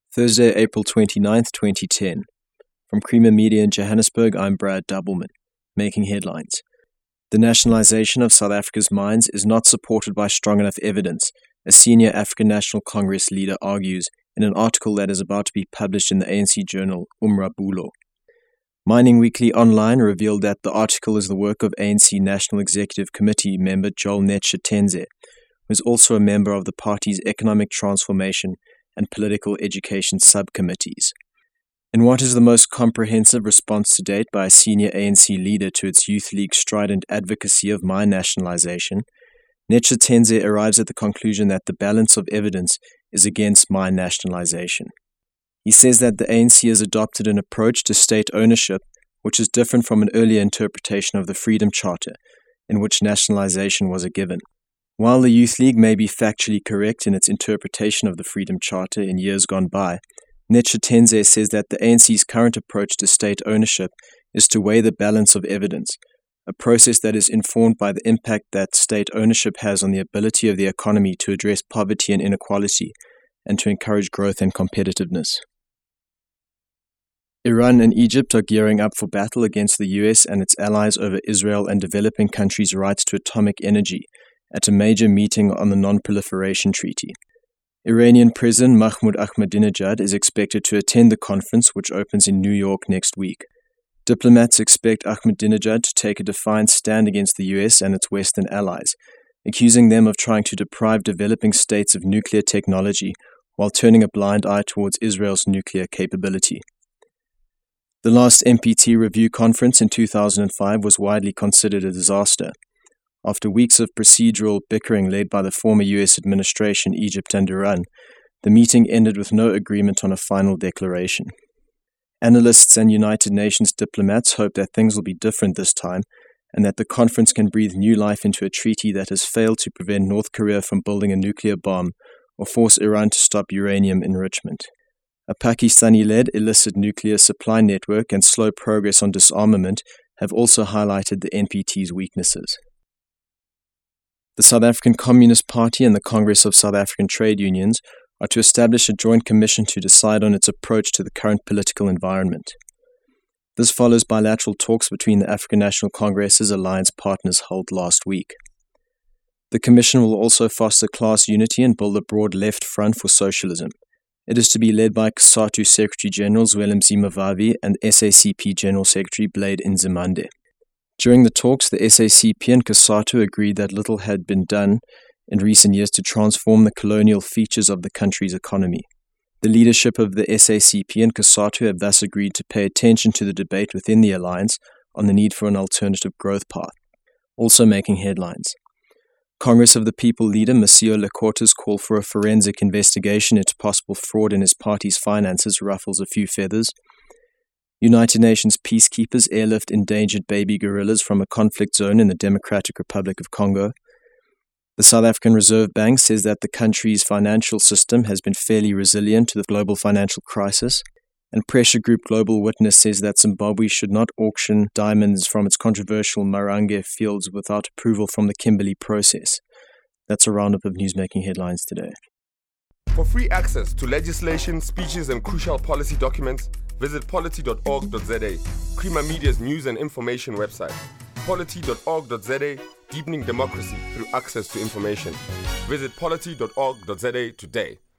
Thursday, April 29th, 2010. From Creamer Media in Johannesburg, I'm Brad Doubleman, making headlines. The nationalization of South Africa's mines is not supported by strong enough evidence, a senior African National Congress leader argues in an article that is about to be published in the ANC journal Umrabulo. Mining Weekly Online revealed that the article is the work of ANC National Executive Committee member Joel Netshitenzhe, who is also a member of the party's Economic Transformation and Political Education subcommittees. In what is the most comprehensive response to date by a senior ANC leader to its Youth League's strident advocacy of mine nationalization, Netshitenzhe arrives at the conclusion that the balance of evidence is against mine nationalization. He says that the ANC has adopted an approach to state ownership which is different from an earlier interpretation of the Freedom Charter, in which nationalization was a given. While the Youth League may be factually correct in its interpretation of the Freedom Charter in years gone by, Netshitenzhe says that the ANC's current approach to state ownership is to weigh the balance of evidence, a process that is informed by the impact that state ownership has on the ability of the economy to address poverty and inequality and to encourage growth and competitiveness. Iran and Egypt are gearing up for battle against the US and its allies over Israel and developing countries' rights to atomic energy at a major meeting on the Non-Proliferation Treaty. Iranian President Mahmoud Ahmadinejad is expected to attend the conference, which opens in New York next week. Diplomats expect Ahmadinejad to take a defiant stand against the US and its Western allies, accusing them of trying to deprive developing states of nuclear technology while turning a blind eye towards Israel's nuclear capability. The last NPT review conference in 2005 was widely considered a disaster. After weeks of procedural bickering led by the former US administration, Egypt and Iran, the meeting ended with no agreement on a final declaration. Analysts and United Nations diplomats hope that things will be different this time and that the conference can breathe new life into a treaty that has failed to prevent North Korea from building a nuclear bomb or force Iran to stop uranium enrichment. A Pakistani-led illicit nuclear supply network and slow progress on disarmament have also highlighted the NPT's weaknesses. The South African Communist Party and the Congress of South African Trade Unions are to establish a joint commission to decide on its approach to the current political environment. This follows bilateral talks between the African National Congress's alliance partners held last week. The commission will also foster class unity and build a broad left front for socialism. It is to be led by COSATU Secretary-General Zwelim Zimbabwe and SACP General Secretary Blade Nzimande. During the talks, the SACP and COSATU agreed that little had been done in recent years to transform the colonial features of the country's economy. The leadership of the SACP and COSATU have thus agreed to pay attention to the debate within the alliance on the need for an alternative growth path, also making headlines. Congress of the People leader Masio Lekota's call for a forensic investigation into possible fraud in his party's finances ruffles a few feathers. United Nations peacekeepers airlift endangered baby gorillas from a conflict zone in the Democratic Republic of Congo. The South African Reserve Bank says that the country's financial system has been fairly resilient to the global financial crisis. And pressure group Global Witness says that Zimbabwe should not auction diamonds from its controversial Marange fields without approval from the Kimberley process. That's a roundup of news-making headlines today. For free access to legislation, speeches, and crucial policy documents, visit polity.org.za, Creamer Media's news and information website. Polity.org.za, deepening democracy through access to information. Visit polity.org.za today.